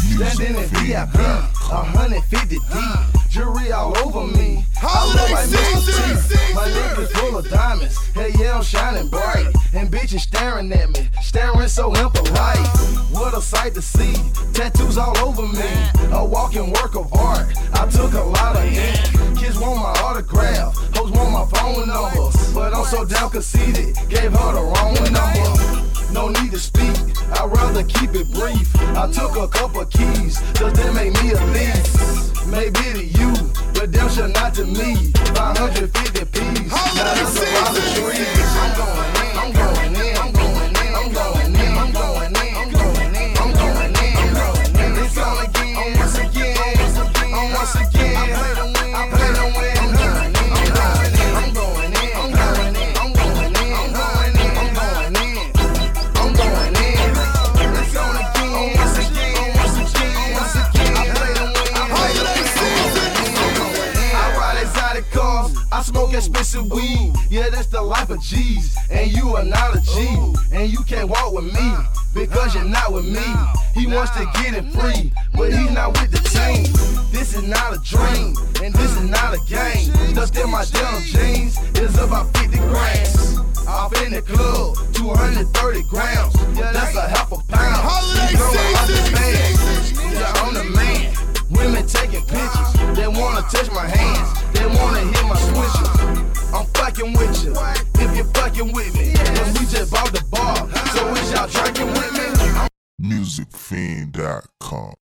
Standing in VIP, 150 deep, jewelry all over me. Holiday I look like season. Mr. T. My neck is full of diamonds. Hey, yeah, I'm shining bright. And bitches staring at me, staring so impolite. What a sight to see. Tattoos all over me. A walking work of art. I took a lot of ink. Kids want my autograph. Hoes want my phone number. But I'm so down conceited. Gave her the wrong number. No need to speak, I'd rather keep it brief. I took a couple keys, cause they make me a thief. Maybe to you, but damn sure not to me. 550 P's, now that's a lot of trees. I'm going in, I'm going in, I'm going in, I'm going in, I'm going in, I'm going in, I'm going in, I'm going in. It's on again, once again, once again. I play to win, I'm going in, I'm going in, I'm going in, I'm going in, I'm going in, I'm going in, I'm going in. I'm going in. It's on again, once again, once again, once again. I play to win. I ride exotic cars, I smoke expensive weed. Yeah, that's the life of G's, and you are not a G. And you can't walk with me, because you're not with me. He wants to get it free, but he's not with the team. This is not a dream, and this is not a game. Stuck in my denim jeans, it's about 50 grams. Off in the club, 230 grams. Yeah, that's a half a pound. Holiday You know I'm the man. season. Yeah, I'm the man. Women taking pictures. They wanna touch my hands. They wanna hit my switches. I'm fucking with you. If you're fucking with me, then we just bought the bar. So is y'all drinking with me? MusicFiend.com